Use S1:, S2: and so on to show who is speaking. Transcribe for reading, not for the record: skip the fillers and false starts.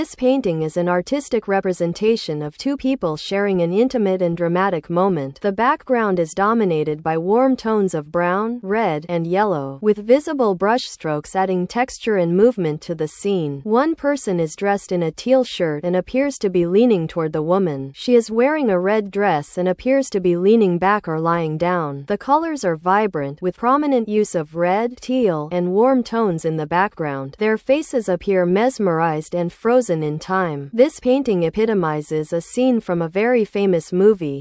S1: This painting is an artistic representation of two people sharing an intimate and dramatic moment. The background is dominated by warm tones of brown, red, and yellow, with visible brushstrokes adding texture and movement to the scene. One person is dressed in a teal shirt and appears to be leaning toward the woman. She is wearing a red dress and appears to be leaning back or lying down. The colors are vibrant, with prominent use of red, teal, and warm tones in the background. Their faces appear mesmerized and frozen in time. This painting epitomizes a scene from a very famous movie.